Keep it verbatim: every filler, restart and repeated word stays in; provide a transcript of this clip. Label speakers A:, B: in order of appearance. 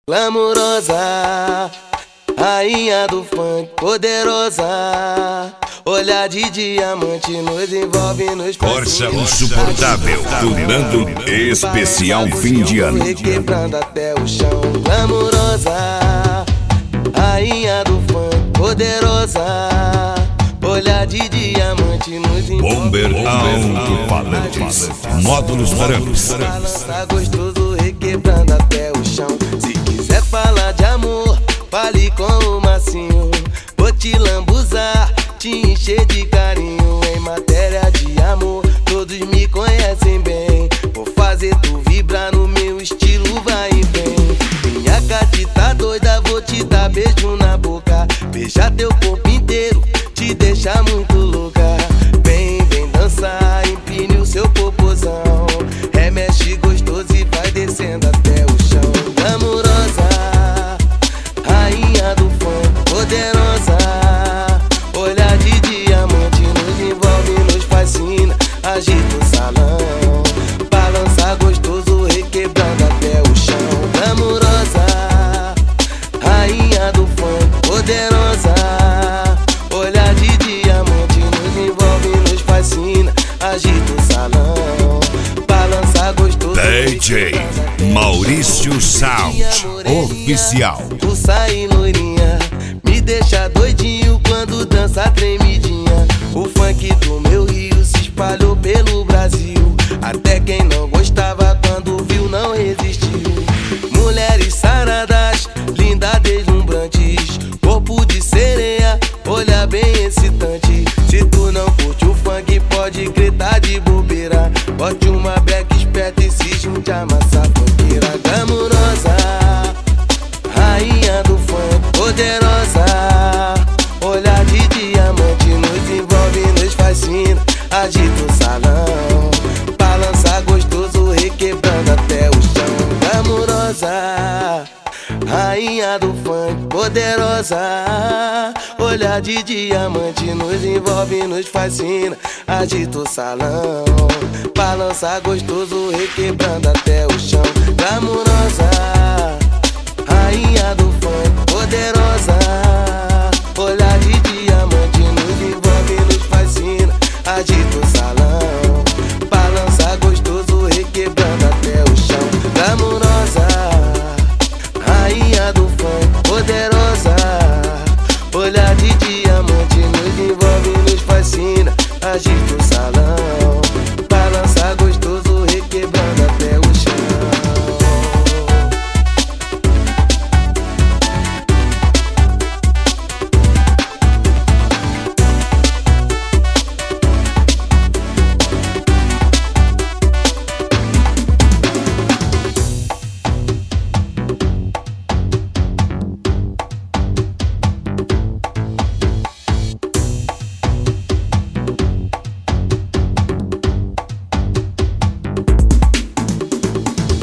A: Glamurosa, rainha do funk, poderosa. Olhar de diamante nos envolve, nos
B: Força insuportável, durando especial fim de ano.
A: Requebrando até o chão. Glamurosa, rainha do funk, poderosa. Olhar de diamante nos envolve.
B: Bomber alto-falantes, módulos brancos.
A: Balança gostoso, requebrando até o chão. Se quiser falar de amor, fale com o Massinho. Vou te lambuzar, te encher de carinho. Em matéria de amor, todos me conhecem bem. Vou fazer tu vibrar no meu estilo, vai e vem. Minha catita doida, vou te dar beijo na boca. Beijar teu corpo inteiro, te deixar muito louca. Vem, vem dançar, empine o seu popozão. Remexe gostoso e vai descendo até o chão. Glamurosa, rainha do funk, poderosa. Olhar de diamante nos envolve, nos fascina. Agita o salão, balança gostoso, requebrando até o chão. Glamurosa, rainha do funk, poderosa. Olhar de diamante nos envolve, nos fascina. Agita o salão, balança gostoso.
B: D J Maurício Sound Oficial.
A: Tu sai loirinha, me deixa doidinho quando dança tremidinha. O funk do meu Rio se espalhou pelo Brasil. Até quem não gostava quando viu não resistiu. Mulheres saradas, lindas, deslumbrantes. Corpo de sereia, olha bem excitante. Se tu não curte o funk, pode gritar de bobeira. Bote uma breca esperta e se junte a massa funkeira. Glamurosa, rainha do funk, poderosa. Olhar de diamante nos envolve, nos fascina. Agita o salão, balança gostoso, requebrando até o chão. Glamurosa, rainha do funk, poderosa. Olhar de diamante nos envolve, nos fascina. Agita o salão, balança gostoso, requebrando até o chão. Glamurosa,